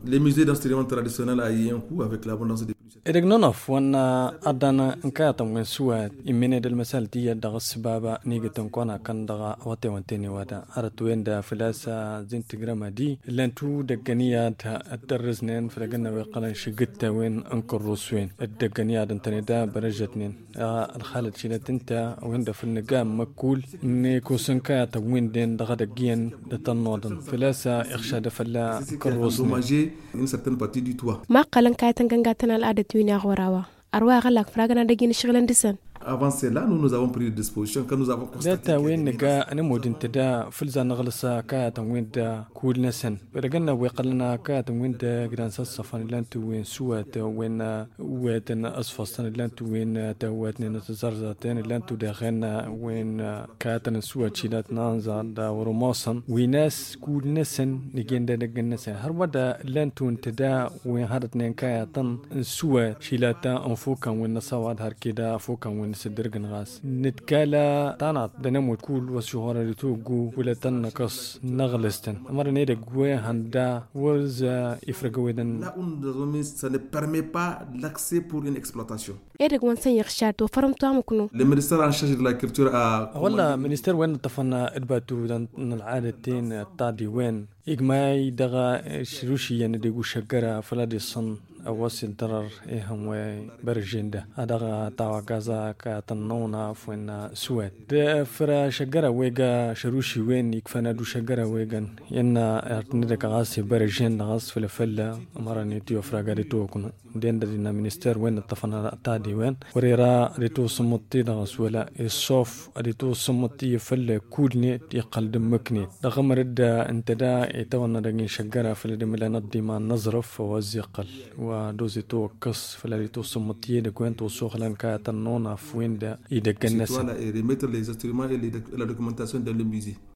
Les musées d'instruments traditionnels a eu un coup avec l'abondance des prix. إرجنونف وانا أدانا إنكاتم من سوات إمني المسألة دي دغ السبابة نيجتن كونا كان دغ واتي وانتيني وادا أرتوين دا فلاسة زنت جرام دي لانتو دقنيات الدرزنين فلقنا ويقلن شقتا وين أنكر روسوين الدقنيات انتني دا برجتنين الخالد شيلت انت وين دا في النقام مكول نيكو سنكات وين دين دغ دقين دتنودن فلاسة إخشى دفلا أنكر روسوين ما قالن كايتن كنغاتنا العادة وين غوراوا أرواح غلق فراغنا دقين شغلن دسن. Avant cela, nous avons pris des dispositions quand nous avons constaté. داتا وين نجا أنا مودين تدا فلزا نغلسا كات وين دا كول نسن برجعنا ويقلنا كات وين دا جران صفن لانتو وين سوات وين واتن أصفصن لانتو وين تواتن نتزرزتين لانتو داخلنا وين كاتن سوات شيلات نانزا دا ورماصن ويناس كول نسن نجين دا نجن نسن هربدا لانتو تدا وين هرتنين كاتن سوات شيلاتا أنفوكا وين نصوات هركدا فوكا وين سدرجن غاس نتكالا تانات دنمو كول وسهورة لتوجو ولا تنقص نغلستن أمر نيرك وهندا وزا إفرقويدن Là où nous avons mis, ça ne permet pas l'accès pour une exploitation. إيرك وانسان يخشاتو فرمتو عمكنو. Le ministère en charge de la culture a. ولا منستر وين طفنا إدباتو دن العادتين التادي وين إجماعي دغا شروشي يعني ديجو شجرة فلادي صن أواسل ضرر إيهم وبرجين ده هذا تاوا غازا كتنونا فين سويد ده فرا شجرة ويجا شروشي وين يكفنا دو شجرة ويجن ينا ندك غاسي برجين غاس في الفلة مرة نيتيو فرا غاريتو كنو دين دينا منستر وين طفنا تادي وين وريرا ريتو سموتي دغاس ولا الصوف ريتو سموتي فلة كودني يقل دمكني دغمرد انت دا يتوانا دغين شجرة في الدملا نضي ما نظرف وزيقل ودوزي تو قص فلا تو سمتيه de cuento soxlan ka tan non a fuenda y de et remettre les instruments et la documentation dans le musée.